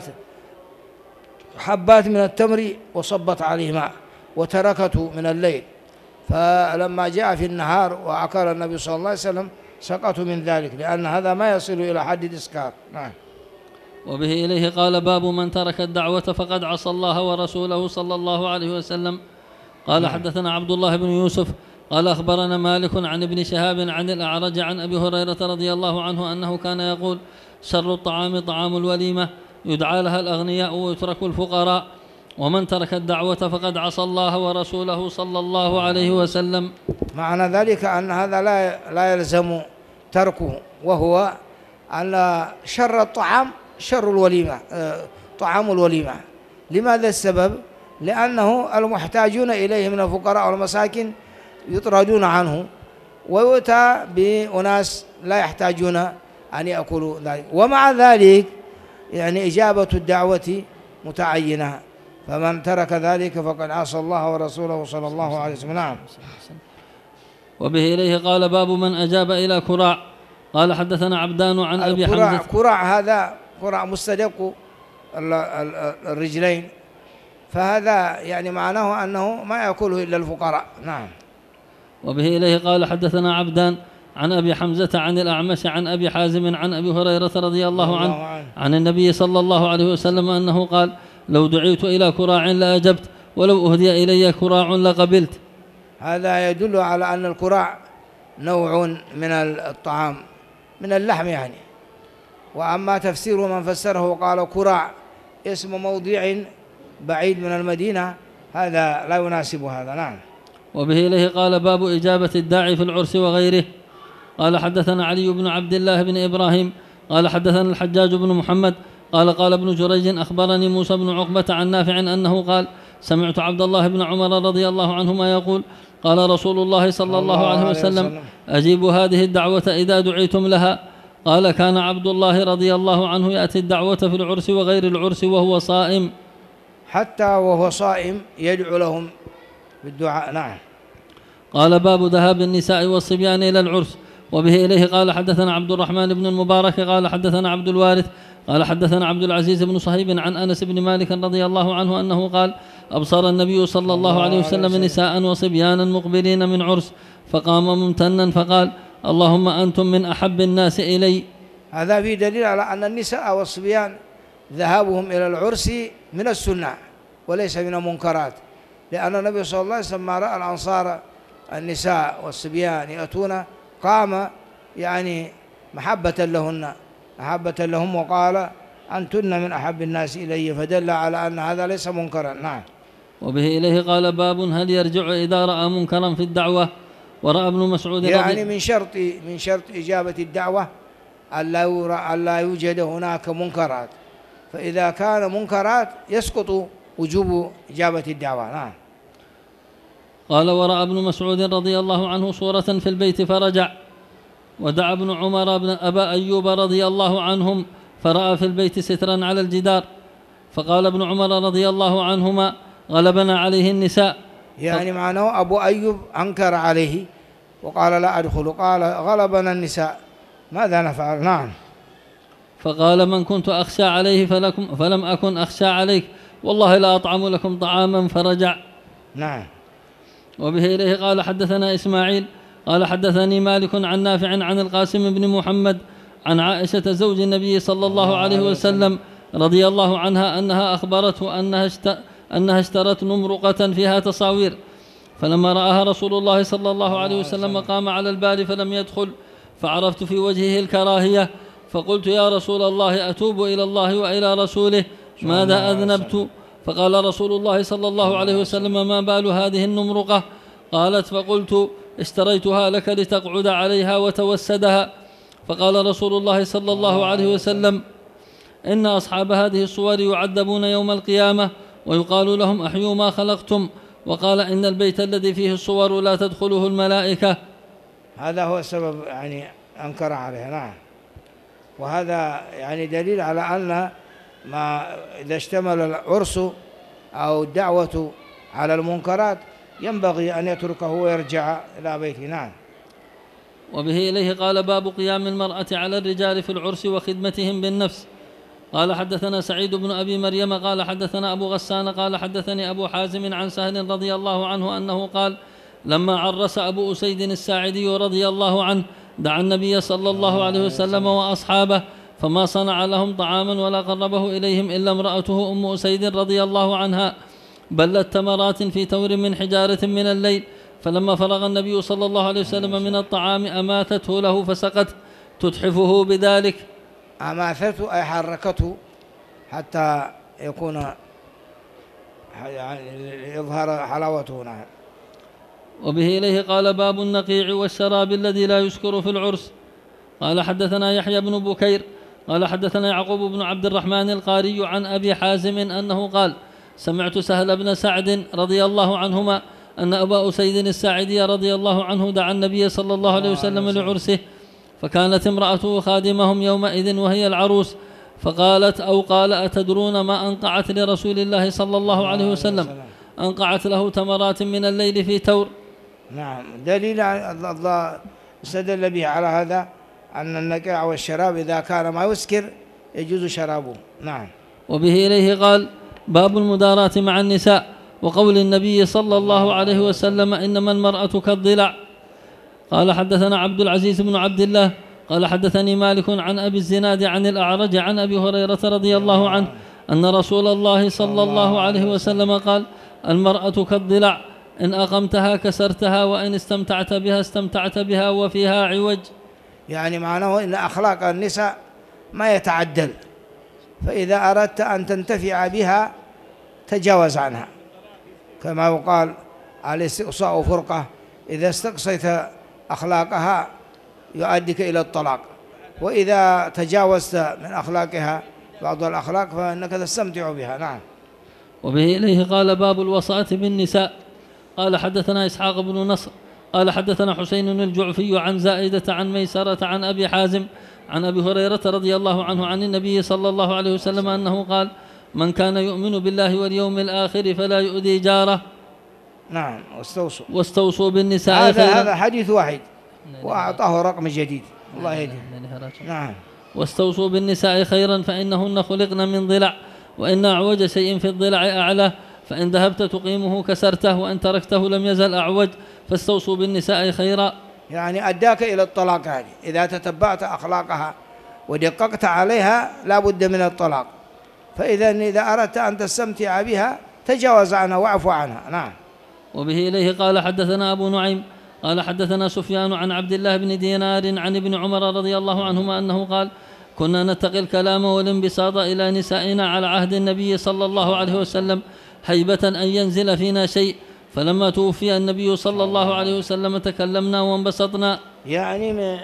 حبات من التمر وصبت عليه ماء وتركته من الليل، فلما جاء في النهار وأكل النبي صلى الله عليه وسلم سقته من ذلك، لأن هذا ما يصل إلى حد الإسكار. نعم. وبه إليه قال باب من ترك الدعوة فقد عصى الله ورسوله صلى الله عليه وسلم. قال حدثنا عبد الله بن يوسف قال أخبرنا مالك عن ابن شهاب عن الأعرج عن أبي هريرة رضي الله عنه أنه كان يقول شر الطعام طعام الوليمة يدعى لها الأغنياء ويترك الفقراء، ومن ترك الدعوة فقد عصى الله ورسوله صلى الله عليه وسلم. معنى ذلك أن هذا لا يلزم تركه، وهو أن شر الطعام شر الوليمة، طعام الوليمة. لماذا السبب؟ لأنه المحتاجون إليه من الفقراء والمساكين يطردون عنه، ويؤتى بأناس لا يحتاجون أن يأكلوا ذلك. ومع ذلك يعني إجابة الدعوة متعينة، فمن ترك ذلك فقد عصى الله ورسوله صلى الله عليه وسلم. نعم. وبه إليه قال باب من أجاب إلى كراع. قال حدثنا عبدان عن أبي حمزة. كراع هذا كراع مستدق الرجلين، فهذا يعني معناه أنه ما يأكله إلا الفقراء. نعم. وبه إليه قال حدثنا عبدان عن أبي حمزة عن الأعمش عن أبي حازم عن أبي هريرة رضي الله عنه عن النبي صلى الله عليه وسلم أنه قال لو دعيت إلى كراع لأجبت، ولو أهدي إلي كراع لقبلت. هذا يدل على أن الكراع نوع من الطعام من اللحم يعني. وأما تفسير من فسره قال كراع اسم موضع بعيد من المدينة، هذا لا يناسب هذا. نعم. وبه إليه قال باب إجابة الداعي في العرس وغيره. قال حدثنا علي بن عبد الله بن إبراهيم قال حدثنا الحجاج بن محمد قال ابن جريج أخبرني موسى بن عقبة عن نافع أنه قال سمعت عبد الله بن عمر رضي الله عنهما يقول قال رسول الله صلى الله عليه وسلم أجيبوا هذه الدعوة إذا دعيتم لها. قال كان عبد الله رضي الله عنه يأتي الدعوة في العرس وغير العرس وهو صائم، حتى وهو صائم يدعو لهم بالدعاء. نعم. قال باب ذهاب النساء والصبيان إلى العرس. وبه إليه قال حدثنا عبد الرحمن بن المبارك قال حدثنا عبد الوارث قال حدثنا عبد العزيز بن صهيب عن أنس بن مالك رضي الله عنه أنه قال أبصر النبي صلى الله عليه وسلم نساء وصبيانا مقبلين من عرس، فقام ممتنا فقال اللهم أنتم من أحب الناس إلي. هذا في دليل على أن النساء والصبيان ذهابهم إلى العرس من السنة وليس من المنكرات، لأن النبي صلى الله عليه وسلم رأى الأنصار النساء والصبيان يأتون قام يعني محبة لهم وقال أنتن من أحب الناس إلي، فدل على أن هذا ليس منكرا. نعم. وبه إليه قال باب هل يرجع إذا رأى منكرا في الدعوة. ورأى ابن مسعود يعني من شرط إجابة الدعوة ألا يوجد هناك منكرات، فإذا كان منكرات يسقط وجوب إجابة الدعوة. نعم. قال: ورأى ابن مسعود رضي الله عنه صورة في البيت فرجع، ودعا ابن عمر أبا أيوب رضي الله عنهم فرأى في البيت سترا على الجدار، فقال ابن عمر رضي الله عنهما: غلبنا عليه النساء. يعني معناه أبو أيوب أنكر عليه وقال: لا أدخل. قال: غلبنا النساء، ماذا نفعل؟ نعم. فقال: من كنت أخشى عليه فلم أكن أخشى عليك، والله لا أطعم لكم طعاما، فرجع. نعم. وبه إليه قال: حدثنا إسماعيل قال: حدثني مالك عن نافع عن القاسم بن محمد عن عائشة زوج النبي صلى الله عليه وسلم رضي الله عنها أنها أخبرته أنها اشترت نمرقة فيها تصاوير، فلما رآها رسول الله صلى الله عليه وسلم قام على الباب فلم يدخل، فعرفت في وجهه الكراهية، فقلت: يا رسول الله، أتوب إلى الله وإلى رسوله، ماذا أذنبت؟ فقال رسول الله صلى الله عليه وسلم: ما بال هذه النمرقة؟ قالت: فقلت: اشتريتها لك لتقعد عليها وتوسدها. فقال رسول الله صلى الله عليه وسلم: إن أصحاب هذه الصور يعذبون يوم القيامة ويقال لهم: أحيوا ما خلقتم. وقال: إن البيت الذي فيه الصور لا تدخله الملائكة. هذا هو السبب، يعني أنكر عليه. نعم. وهذا يعني دليل على أن ما إذا اشتمل العرس أو الدعوة على المنكرات ينبغي أن يتركه ويرجع إلى بيته. نعم. وبه إليه قال: باب قيام المرأة على الرجال في العرس وخدمتهم بالنفس. قال: حدثنا سعيد بن أبي مريم قال: حدثنا أبو غسان قال: حدثني أبو حازم عن سهل رضي الله عنه أنه قال: لما عرس أبو أسيد الساعدي رضي الله عنه دعا النبي صلى الله عليه وسلم وأصحابه، فما صنع لهم طعاما ولا قربه إليهم إلا امرأته أم أسيد رضي الله عنها بلت تمرات في تور من حجارة من الليل، فلما فرغ النبي صلى الله عليه وسلم من الطعام أماتته له فسقت تتحفه بذلك. أماثته أي حركته حتى يكون يعني يظهر حلاوته. نعم. وبه إليه قال: باب النقيع والشراب الذي لا يسكر في العرس. قال: حدثنا يحيى بن بكير قال: حدثنا يعقوب بن عبد الرحمن القاري عن أبي حازم أنه قال: سمعت سهل بن سعد رضي الله عنهما أن أبا أسيد الساعدي رضي الله عنه دعا النبي صلى الله عليه وسلم لعرسه، فكانت امرأته خادمهم يومئذ وهي العروس، فقالت أو قال: أتدرون ما أنقعت لرسول الله صلى الله عليه وسلم؟ أنقعت له تمرات من الليل في تور. نعم. دليل الله استدل به على هذا أن النقيع والشراب إذا كان ما يسكر يجوز شرابه. نعم. وبه إليه قال: باب المداراة مع النساء، وقول النبي صلى الله عليه وسلم: إنما المرأة كالضلع. قال: حدثنا عبد العزيز بن عبد الله قال: حدثني مالك عن أبي الزناد عن الأعرج عن أبي هريرة رضي الله عنه أن رسول الله صلى الله عليه وسلم قال: المرأة كالضلع، إن أقمتها كسرتها، وإن استمتعت بها استمتعت بها وفيها عوج. يعني معناه إن أخلاق النساء ما يتعدل، فإذا أردت أن تنتفع بها تجاوز عنها، كما يقال: الاستقصاء فرقة، إذا استقصيت أخلاقها يؤديك إلى الطلاق، وإذا تجاوزت من أخلاقها بعض الأخلاق فإنك تستمتع بها. نعم. وبه إليه قال: باب الوصاة بالنساء. قال: حدثنا إسحاق بن نصر قال: حدثنا حسين الجعفي عن زائدة عن ميسرة عن أبي حازم عن أبي هريرة رضي الله عنه عن النبي صلى الله عليه وسلم أنه قال: من كان يؤمن بالله واليوم الآخر فلا يؤذي جاره. نعم. واستوصوا بالنساء خيرا. هذا حديث واحد وأعطاه رقم جديد. الله يهديه. نعم. واستوصوا بالنساء خيرا فإنهن خلقن من ضلع، وإن أعوج شيء في الضلع أعلى، فإن ذهبت تقيمه كسرته، وإن تركته لم يزل أعوج، فاستوصوا بالنساء خيرا. يعني أداك إلى الطلاق. هذه إذا تتبعت أخلاقها ودققت عليها لا بد من الطلاق، فإذا أردت أن تستمتع بها تجاوز عنها واعف عنها. نعم. وبه إليه قال: حدثنا أبو نعيم قال: حدثنا سفيان عن عبد الله بن دينار عن ابن عمر رضي الله عنهما أنه قال: كنا نتقي الكلام والانبساط إلى نسائنا على عهد النبي صلى الله عليه وسلم هيبة أن ينزل فينا شيء، فلما توفي النبي صلى الله عليه وسلم تكلمنا وانبسطنا. يعني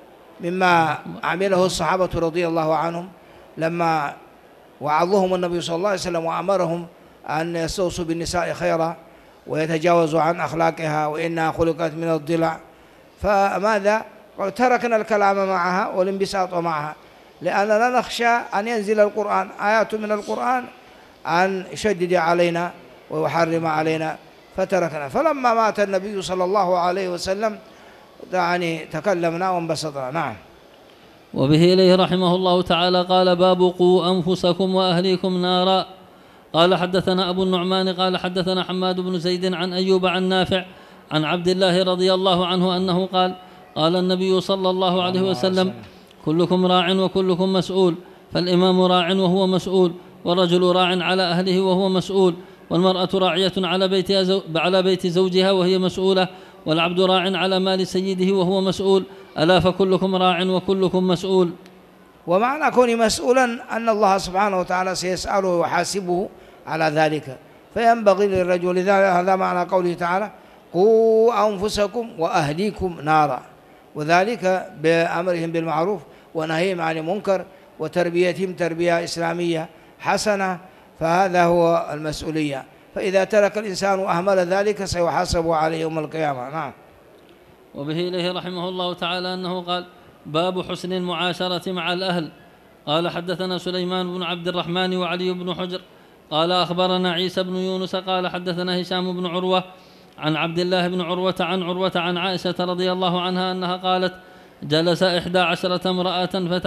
مما عمله الصحابة رضي الله عنهم لما وعظهم النبي صلى الله عليه وسلم وأمرهم أن يستوصوا بالنساء خيرا ويتجاوزوا عن أخلاقها وإنها خلقت من الضلع. فماذا؟ تركنا الكلام معها والانبساط معها، لأننا نخشى أن ينزل القرآن آيات من القرآن أن يشدد علينا ويحرم علينا، فتركنا. فلما مات النبي صلى الله عليه وسلم يعني تكلمنا وانبسطنا. نعم. وبه إليه رحمه الله تعالى قال: باب قوا أنفسكم وأهليكم نارا. قال: حدثنا أبو النعمان قال: حدثنا حماد بن زيد عن أيوب عن نافع عن عبد الله رضي الله عنه أنه قال: قال النبي صلى الله عليه وسلم: كلكم راع وكلكم مسؤول، فالإمام راع وهو مسؤول، والرجل راع على أهله وهو مسؤول، والمرأة راعية على بيت زوجها وهي مسؤولة، والعبد راع على مال سيده وهو مسؤول، ألا فكلكم راع وكلكم مسؤول. ومعنى كوني مسؤولا أن الله سبحانه وتعالى سيسأله ويحاسبه على ذلك، فينبغي للرجل، هذا معنى قوله تعالى: قوا أنفسكم وأهليكم نارا، وذلك بأمرهم بالمعروف ونهيهم عن المنكر وتربيتهم تربية إسلامية حسنة، فهذا هو المسؤولية. فإذا ترك الإنسان وأهمل ذلك سيحاسب عليه يوم القيامة. نعم. وبه إليه رحمه الله تعالى أنه قال: باب حسن المعاشرة مع الأهل. قال: حدثنا سليمان بن عبد الرحمن وعلي بن حجر قال: أخبرنا عيسى بن يونس قال: حدثنا هشام بن عروة عن عبد الله بن عروة عن عائشة رضي الله عنها أنها قالت: جلس 11 امرأة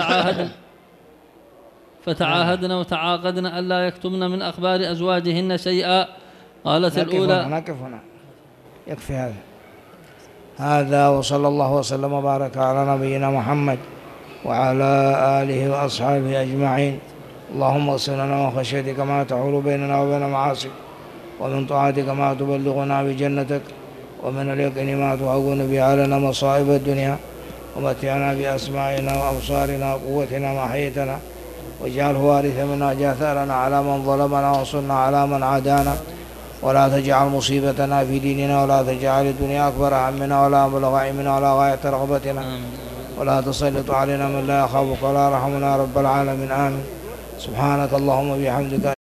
فتعاهدن وتعاقدن ألا يكتمن من أخبار أزواجهن شيئا. قالت الأولى: نقف هنا يكفي هذا وصلى الله وسلم وبارك على نبينا محمد وعلى آله وأصحابه أجمعين. اللهم اغفر لنا من خشيتك ما تحول بيننا وبين معاصيك، ومن طاعتك ما تبلغنا بجنتك، ومن اليقين ما تهون به علينا مصائب الدنيا، ومتعنا بأسماعنا وأبصارنا وقوتنا ما أحييتنا، واجعله وارث منا، جاثرنا على من ظلمنا، وانصرنا على من عادانا، ولا تجعل مصيبتنا في ديننا، ولا تجعل الدنيا أكبر همنا ولا مبلغ علمنا ولا غاية رغبتنا، ولا تسلط علينا من لا يخافك ولا يرحمنا رب العالمين. آمين. سبحانك اللهم وبحمدك.